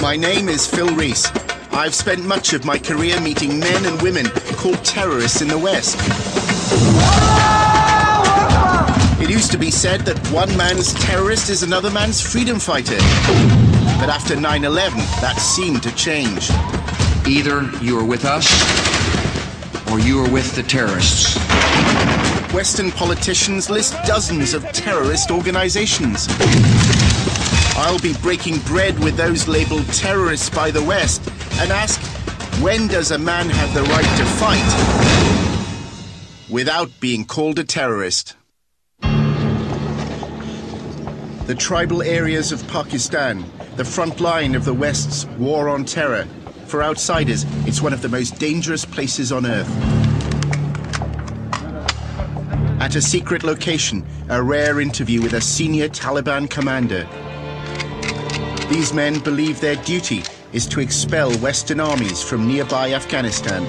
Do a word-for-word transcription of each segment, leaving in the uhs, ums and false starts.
My name is Phil Rees. I've spent much of my career meeting men and women called terrorists in the West. It used to be said that one man's terrorist is another man's freedom fighter. But after nine eleven, that seemed to change. Either you are with us, or you are with the terrorists. Western politicians list dozens of terrorist organizations. I'll be breaking bread with those labeled terrorists by the West and ask, when does a man have the right to fight without being called a terrorist? The tribal areas of Pakistan, the front line of the West's war on terror. For outsiders, it's one of the most dangerous places on earth. At a secret location, a rare interview with a senior Taliban commander. These men believe their duty is to expel Western armies from nearby Afghanistan.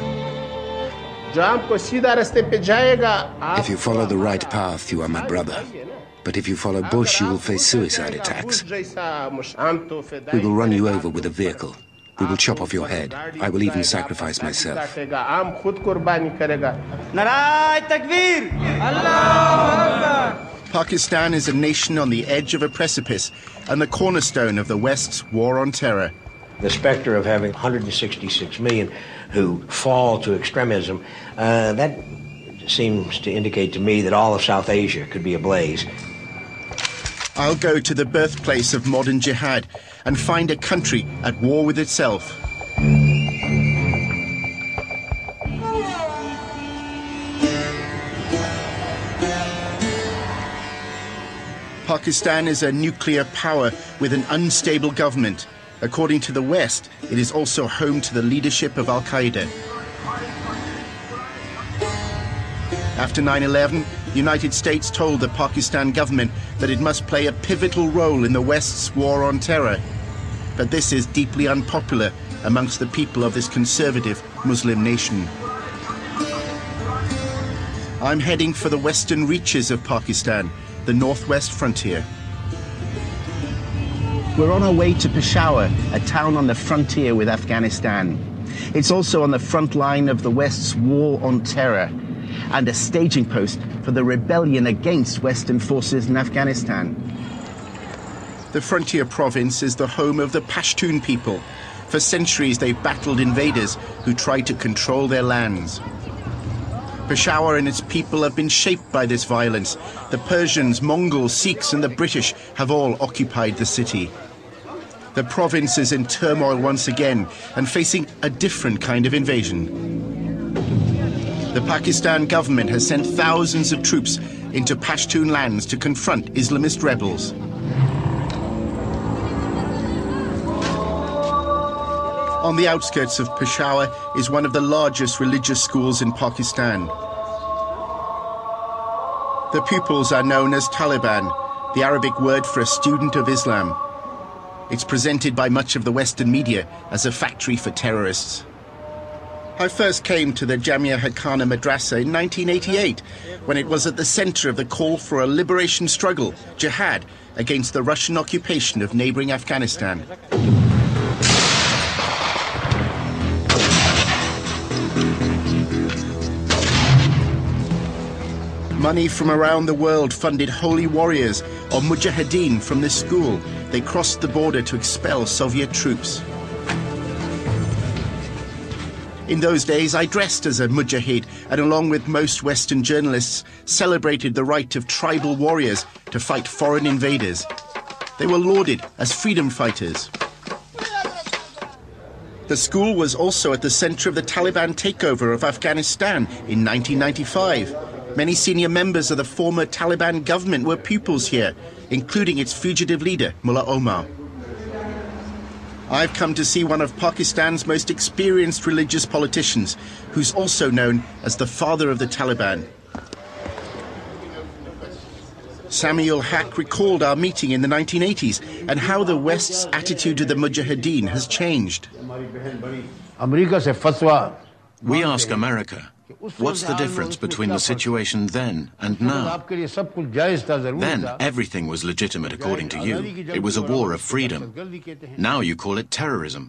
If you follow the right path, you are my brother. But if you follow Bush, you will face suicide attacks. We will run you over with a vehicle. We will chop off your head. I will even sacrifice myself. Pakistan is a nation on the edge of a precipice and the cornerstone of the West's war on terror. The specter of having one hundred sixty-six million who fall to extremism, uh, that seems to indicate to me that all of South Asia could be ablaze. I'll go to the birthplace of modern jihad and find a country at war with itself. Pakistan is a nuclear power with an unstable government. According to the West, it is also home to the leadership of Al-Qaeda. After nine eleven, the United States told the Pakistan government that it must play a pivotal role in the West's war on terror. But this is deeply unpopular amongst the people of this conservative Muslim nation. I'm heading for the western reaches of Pakistan, the northwest frontier. We're on our way to Peshawar, a town on the frontier with Afghanistan. It's also on the front line of the West's war on terror and a staging post for the rebellion against Western forces in Afghanistan. The frontier province is the home of the Pashtun people. For centuries they've battled invaders who tried to control their lands. Peshawar and its people have been shaped by this violence. The Persians, Mongols, Sikhs and the British have all occupied the city. The province is in turmoil once again and facing a different kind of invasion. The Pakistan government has sent thousands of troops into Pashtun lands to confront Islamist rebels. On the outskirts of Peshawar is one of the largest religious schools in Pakistan. The pupils are known as Taliban, the Arabic word for a student of Islam. It's presented by much of the Western media as a factory for terrorists. I first came to the Jamia Haqqani Madrasa in nineteen eighty-eight, when it was at the center of the call for a liberation struggle, jihad, against the Russian occupation of neighboring Afghanistan. Money from around the world funded holy warriors or mujahideen from this school. They crossed the border to expel Soviet troops. In those days, I dressed as a mujahid and, along with most Western journalists, celebrated the right of tribal warriors to fight foreign invaders. They were lauded as freedom fighters. The school was also at the center of the Taliban takeover of Afghanistan in nineteen ninety-five. Many senior members of the former Taliban government were pupils here, including its fugitive leader, Mullah Omar. I've come to see one of Pakistan's most experienced religious politicians, who's also known as the father of the Taliban. Sami-ul Haq recalled our meeting in the nineteen eighties and how the West's attitude to the Mujahideen has changed. We ask America What's the difference between the situation then and now? Then, everything was legitimate according to you. It was a war of freedom. Now you call it terrorism.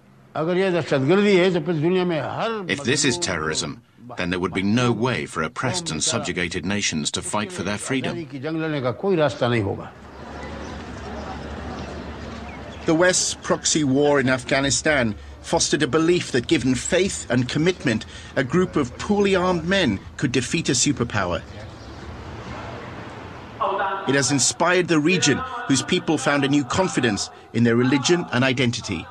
If this is terrorism, then there would be no way for oppressed and subjugated nations to fight for their freedom. The West's proxy war in Afghanistan fostered a belief that given faith and commitment, a group of poorly armed men could defeat a superpower. It has inspired the region, whose people found a new confidence in their religion and identity.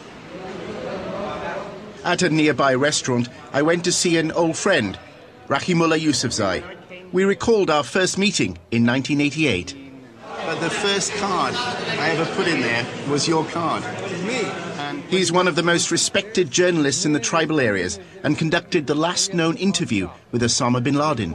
At a nearby restaurant, I went to see an old friend, Rahimullah Yousafzai. We recalled our first meeting in nineteen eighty-eight. But the first card I ever put in there was your card. Me. He's one of the most respected journalists in the tribal areas and conducted the last known interview with Osama bin Laden.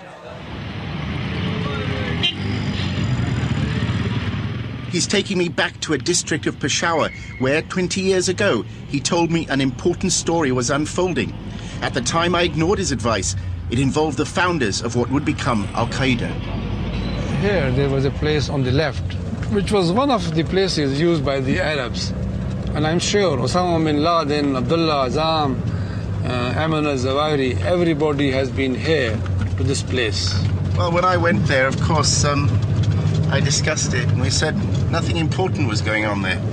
He's taking me back to a district of Peshawar where, twenty years ago, he told me an important story was unfolding. At the time, I ignored his advice. It involved the founders of what would become Al-Qaeda. Here, there was a place on the left, which was one of the places used by the Arabs. And I'm sure Osama bin Laden, Abdullah Azzam, uh, Ayman al-Zawahiri, everybody has been here to this place. Well, when I went there, of course, um, I discussed it, and we said nothing important was going on there.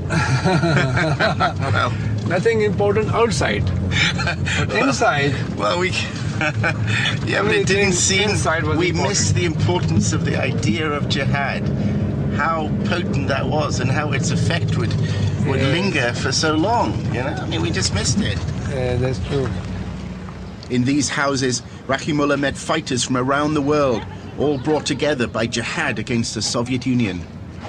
Well, nothing important outside, but inside. Well, we. Yeah, but it didn't seem. We important. Missed the importance of the idea of jihad, how potent that was, and how its effect would would yes. linger for so long. You know, I mean, we just missed it. Yeah, that's true. In these houses, Rahimullah met fighters from around the world, all brought together by jihad against the Soviet Union.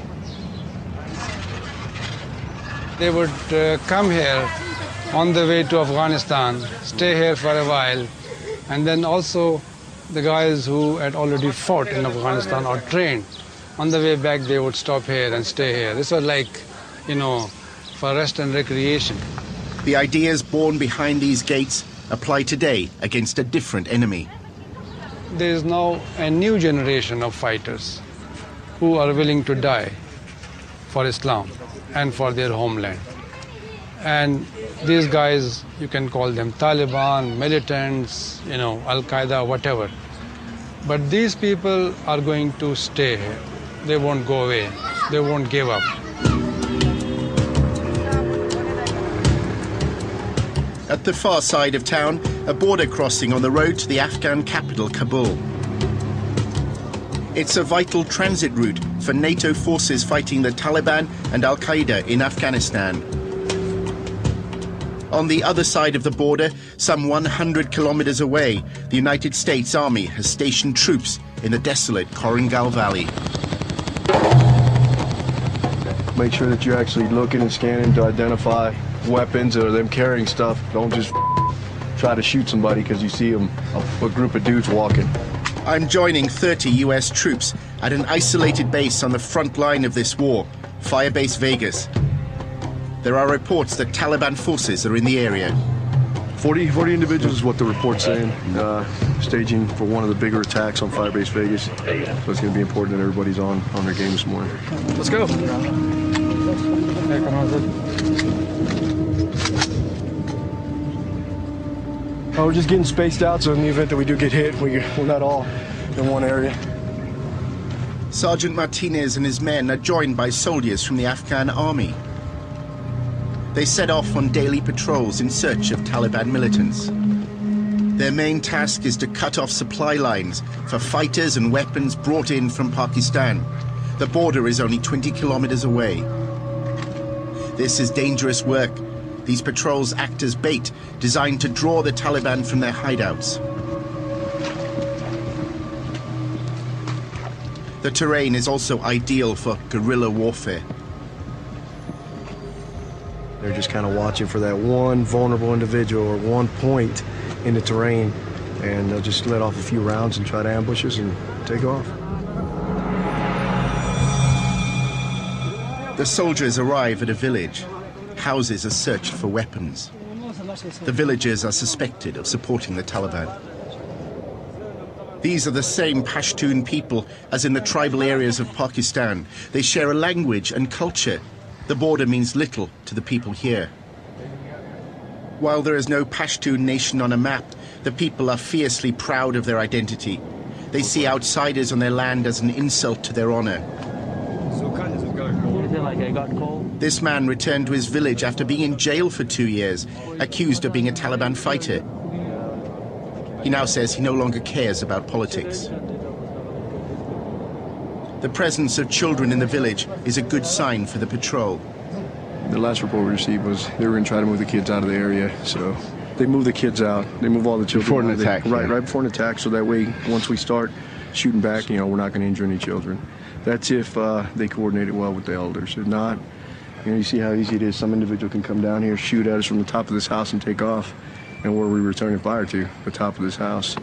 They would uh, come here on the way to Afghanistan, stay here for a while, and then also the guys who had already fought in Afghanistan or trained, on the way back they would stop here and stay here. This was like, you know, for rest and recreation. The ideas born behind these gates apply today against a different enemy. There is now a new generation of fighters who are willing to die for Islam and for their homeland. And these guys, you can call them Taliban, militants, you know, Al-Qaeda, whatever. But these people are going to stay here. They won't go away. They won't give up. At the far side of town, a border crossing on the road to the Afghan capital, Kabul. It's a vital transit route for NATO forces fighting the Taliban and Al-Qaeda in Afghanistan. On the other side of the border, some one hundred kilometers away, the United States Army has stationed troops in the desolate Korangal Valley. Make sure that you're actually looking and scanning to identify weapons or them carrying stuff. Don't just try to shoot somebody because you see them, a, a group of dudes walking. I'm joining thirty U S troops at an isolated base on the front line of this war, Firebase Vegas. There are reports that Taliban forces are in the area. forty, forty individuals is what the report's saying, uh, staging for one of the bigger attacks on Firebase Vegas. So it's going to be important that everybody's on, on their game this morning. Let's go. Oh, we're just getting spaced out, so in the event that we do get hit, we, we're not all in one area. Sergeant Martinez and his men are joined by soldiers from the Afghan army. They set off on daily patrols in search of Taliban militants. Their main task is to cut off supply lines for fighters and weapons brought in from Pakistan. The border is only twenty kilometers away. This is dangerous work. These patrols act as bait, designed to draw the Taliban from their hideouts. The terrain is also ideal for guerrilla warfare. They're just kind of watching for that one vulnerable individual or one point in the terrain, and they'll just let off a few rounds and try to ambush us and take off. The soldiers arrive at a village. Houses are searched for weapons. The villagers are suspected of supporting the Taliban. These are the same Pashtun people as in the tribal areas of Pakistan. They share a language and culture. The border means little to the people here. While there is no Pashtun nation on a map, the people are fiercely proud of their identity. They see outsiders on their land as an insult to their honor. This man returned to his village after being in jail for two years, accused of being a Taliban fighter. He now says he no longer cares about politics. The presence of children in the village is a good sign for the patrol. The last report we received was they were going to try to move the kids out of the area, so they move the kids out. They move all the children before an out. attack. They, right, yeah. right before an attack, so that way, once we start shooting back, you know, we're not going to injure any children. That's if uh, they coordinate it well with the elders. If not, you know, you see how easy it is. Some individual can come down here, shoot at us from the top of this house and take off. And where are we returning fire to? The top of this house.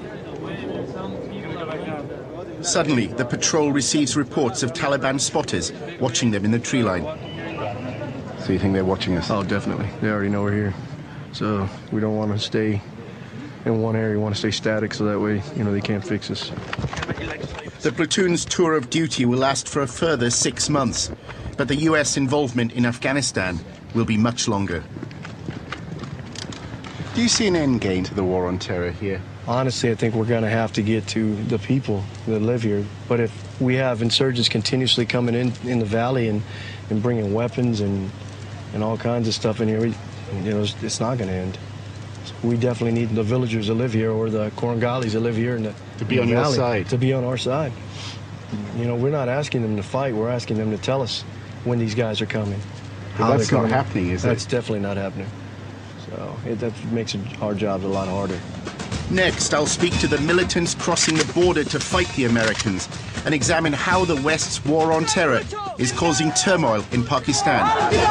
Suddenly, the patrol receives reports of Taliban spotters watching them in the tree line. So you think they're watching us? Oh, definitely. They already know we're here. So we don't want to stay in one area. We want to stay static so that way, you know, they can't fix us. The platoon's tour of duty will last for a further six months, but the U S involvement in Afghanistan will be much longer. Do you see an end game to the war on terror here? Honestly, I think we're going to have to get to the people that live here. But if we have insurgents continuously coming in in the valley and, and bringing weapons and and all kinds of stuff in here, we, you know, it's, it's not going to end. We definitely need the villagers that live here, or the Korangalis that live here in the to be on your side. To be on our side. You know, we're not asking them to fight. We're asking them to tell us when these guys are coming. How that's not happening, is it? That's definitely not happening. So it, that makes our jobs a lot harder. Next, I'll speak to the militants crossing the border to fight the Americans and examine how the West's war on terror is causing turmoil in Pakistan.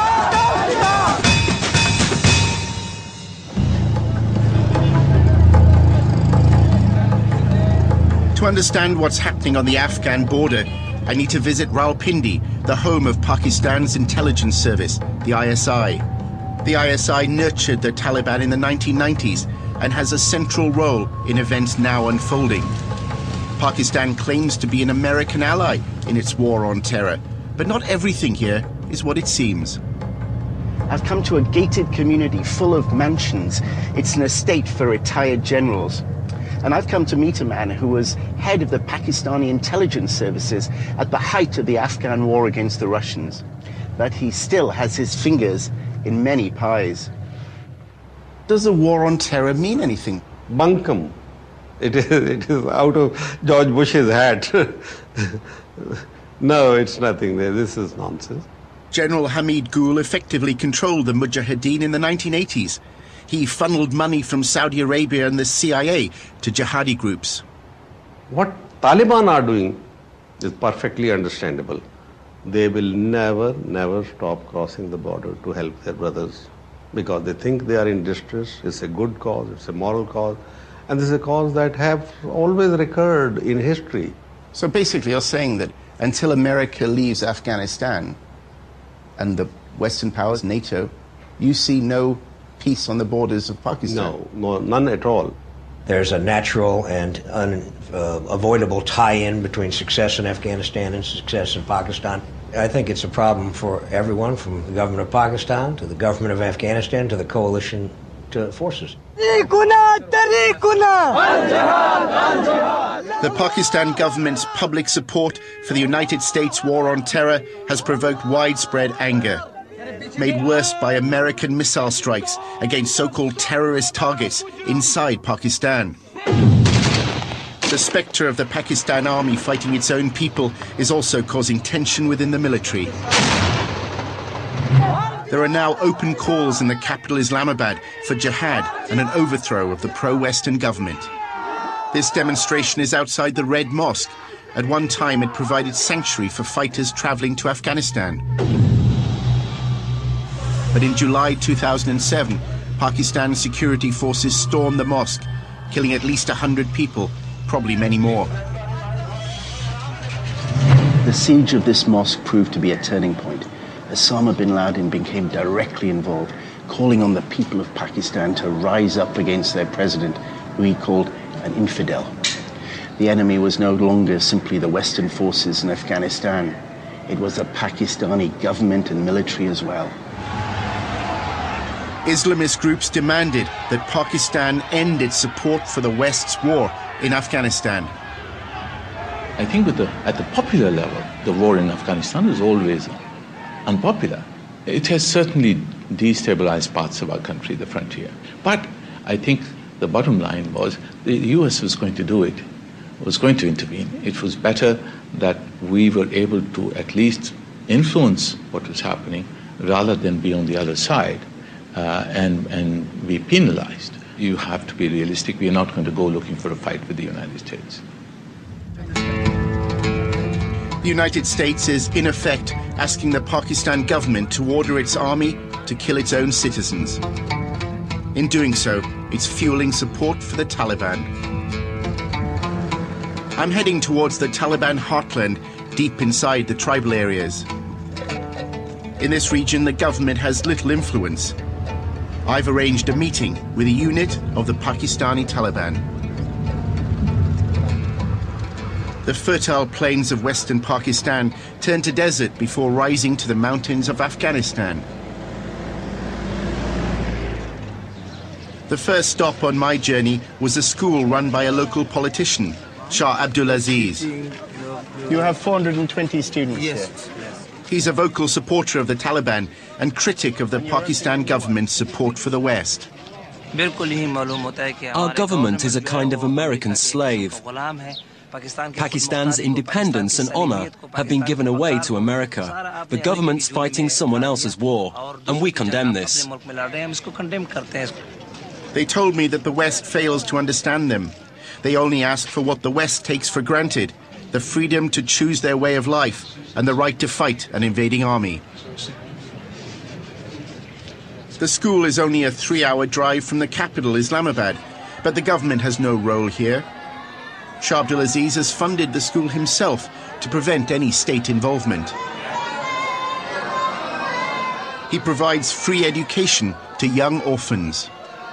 To understand what's happening on the Afghan border, I need to visit Rawalpindi, the home of Pakistan's intelligence service, the I S I. The I S I nurtured the Taliban in the nineteen nineties and has a central role in events now unfolding. Pakistan claims to be an American ally in its war on terror, but not everything here is what it seems. I've come to a gated community full of mansions. It's an estate for retired generals. And I've come to meet a man who was head of the Pakistani intelligence services at the height of the Afghan war against the Russians. But he still has his fingers in many pies. Does the war on terror mean anything? Bunkum. It is, it is out of George Bush's hat. No, it's nothing there. This is nonsense. General Hamid Gul effectively controlled the Mujahideen in the nineteen eighties. He funneled money from Saudi Arabia and the C I A to jihadi groups. What Taliban are doing is perfectly understandable. They will never, never stop crossing the border to help their brothers because they think they are in distress. It's a good cause, it's a moral cause, and this is a cause that have always recurred in history. So basically you're saying that until America leaves Afghanistan and the Western powers, NATO, you see no peace on the borders of Pakistan? No, no, none at all. There's a natural and unavoidable tie-in between success in Afghanistan and success in Pakistan. I think it's a problem for everyone, from the government of Pakistan to the government of Afghanistan to the coalition to forces. The Pakistan government's public support for the United States war on terror has provoked widespread anger, made worse by American missile strikes against so-called terrorist targets inside Pakistan. The spectre of the Pakistan army fighting its own people is also causing tension within the military. There are now open calls in the capital Islamabad for jihad and an overthrow of the pro-Western government. This demonstration is outside the Red Mosque. At one time it provided sanctuary for fighters traveling to Afghanistan. But in July two thousand seven, Pakistan security forces stormed the mosque, killing at least one hundred people, probably many more. The siege of this mosque proved to be a turning point. Osama bin Laden became directly involved, calling on the people of Pakistan to rise up against their president, who he called an infidel. The enemy was no longer simply the Western forces in Afghanistan. It was the Pakistani government and military as well. Islamist groups demanded that Pakistan end its support for the West's war in Afghanistan. I think with the, at the popular level, the war in Afghanistan was always unpopular. It has certainly destabilized parts of our country, the frontier. But I think the bottom line was the U S was going to do it, was going to intervene. It was better that we were able to at least influence what was happening rather than be on the other side. Uh, and, and be penalized. You have to be realistic. We are not going to go looking for a fight with the United States. The United States is, in effect, asking the Pakistan government to order its army to kill its own citizens. In doing so, it's fueling support for the Taliban. I'm heading towards the Taliban heartland, deep inside the tribal areas. In this region, the government has little influence. I've arranged a meeting with a unit of the Pakistani Taliban. The fertile plains of western Pakistan turn to desert before rising to the mountains of Afghanistan. The first stop on my journey was a school run by a local politician, Shah Abdulaziz. You have four hundred twenty students here. Yes. He's a vocal supporter of the Taliban and critic of the Pakistan government's support for the West. Our government is a kind of American slave. Pakistan's independence and honor have been given away to America. The government's fighting someone else's war, and we condemn this. They told me that the West fails to understand them. They only ask for what the West takes for granted: the freedom to choose their way of life and the right to fight an invading army. The school is only a three-hour drive from the capital, Islamabad, but the government has no role here. Shah Abdulaziz has funded the school himself to prevent any state involvement. He provides free education to young orphans.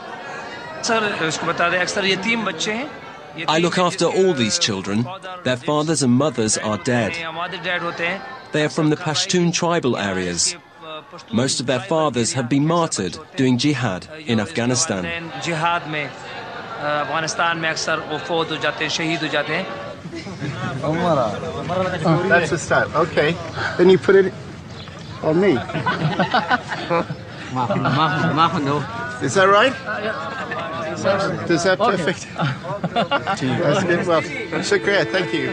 I look after all these children. Their fathers and mothers are dead. They are from the Pashtun tribal areas. Most of their fathers have been martyred doing jihad in Afghanistan. Oh, that's the start. Okay. Then you put it on me. Is that right? Does that perfect? That's good. Well, shukriya. Thank you.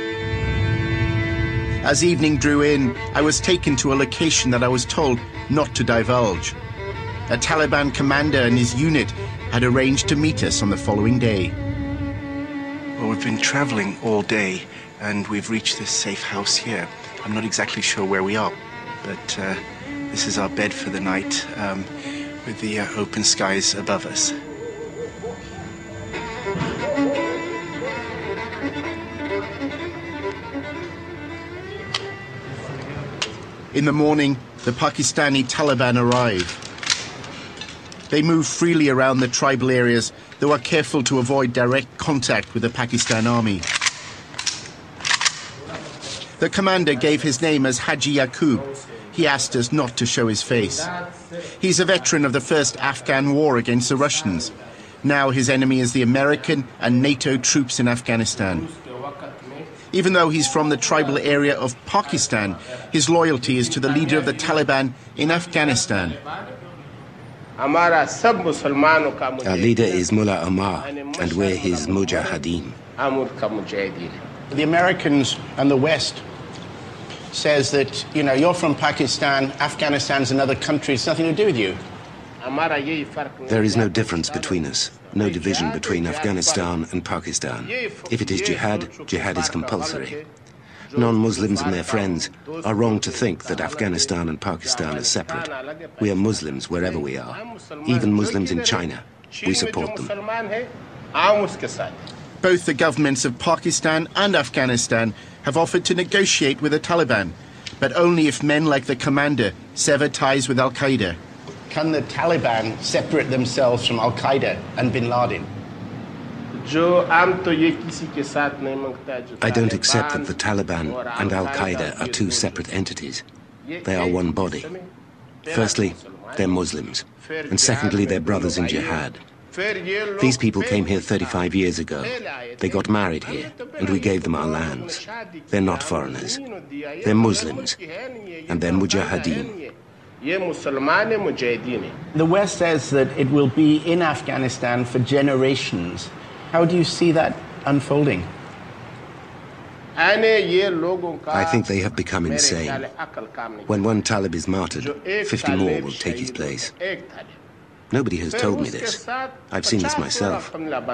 As evening drew in, I was taken to a location that I was told not to divulge. A Taliban commander and his unit had arranged to meet us on the following day. Well, we've been traveling all day, and we've reached this safe house here. I'm not exactly sure where we are, but uh, this is our bed for the night, um, with the uh, open skies above us. In the morning, the Pakistani Taliban arrive. They move freely around the tribal areas, though are careful to avoid direct contact with the Pakistan army. The commander gave his name as Haji Yaqub. He asked us not to show his face. He's a veteran of the first Afghan war against the Russians. Now his enemy is the American and NATO troops in Afghanistan. Even though he's from the tribal area of Pakistan, his loyalty is to the leader of the Taliban in Afghanistan. Our leader is Mullah Omar, and we're his mujahideen. The Americans and the West says that, you know, you're from Pakistan, Afghanistan's another country, it's nothing to do with you. There is no difference between us, no division between Afghanistan and Pakistan. If it is jihad, jihad is compulsory. Non-Muslims and their friends are wrong to think that Afghanistan and Pakistan are separate. We are Muslims wherever we are, even Muslims in China. We support them. Both the governments of Pakistan and Afghanistan have offered to negotiate with the Taliban, but only if men like the commander sever ties with Al-Qaeda. Can the Taliban separate themselves from Al-Qaeda and bin Laden? I don't accept that the Taliban and Al-Qaeda are two separate entities. They are one body. Firstly, they're Muslims, and secondly, they're brothers in jihad. These people came here thirty-five years ago. They got married here, and we gave them our lands. They're not foreigners. They're Muslims, and they're mujahideen. The West says that it will be in Afghanistan for generations. How do you see that unfolding? I think they have become insane. When one Talib is martyred, fifty more will take his place. Nobody has told me this. I've seen this myself.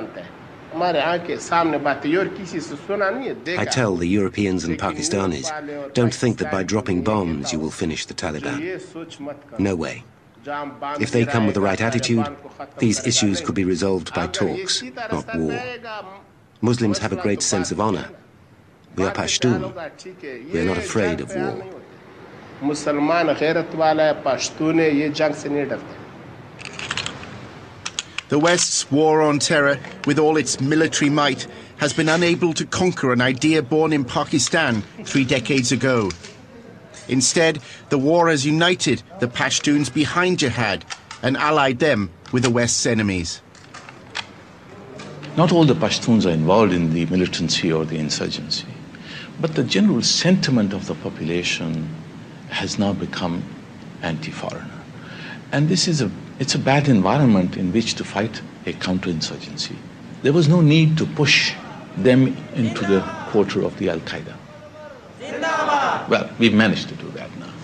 I tell the Europeans and Pakistanis, don't think that by dropping bombs you will finish the Taliban. No way. If they come with the right attitude, these issues could be resolved by talks, not war. Muslims have a great sense of honor. We are Pashtun. We are not afraid of war. The West's war on terror, with all its military might, has been unable to conquer an idea born in Pakistan three decades ago. Instead, the war has united the Pashtuns behind jihad and allied them with the West's enemies. Not all the Pashtuns are involved in the militancy or the insurgency, but the general sentiment of the population has now become anti-foreigner. And this is a, it's a bad environment in which to fight a counterinsurgency. There was no need to push them into the quarter of the Al-Qaeda. Well, we've managed to do that now.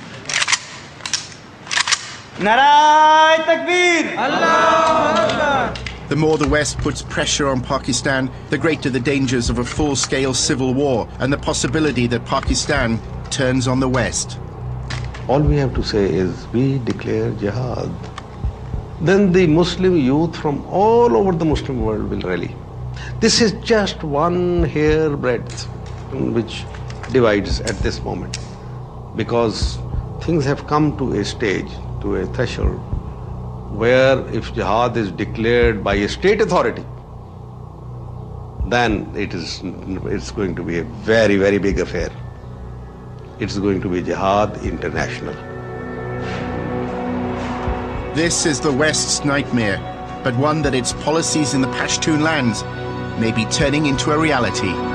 Narai Takbir! Allahu Akbar! The more the West puts pressure on Pakistan, the greater the dangers of a full-scale civil war and the possibility that Pakistan turns on the West. All we have to say is we declare jihad. Then the Muslim youth from all over the Muslim world will rally. This is just one hair breadth which divides at this moment, because things have come to a stage, to a threshold, where if jihad is declared by a state authority, then it is it's going to be a very, very big affair. It's going to be jihad international. This is the West's nightmare, but one that its policies in the Pashtun lands may be turning into a reality.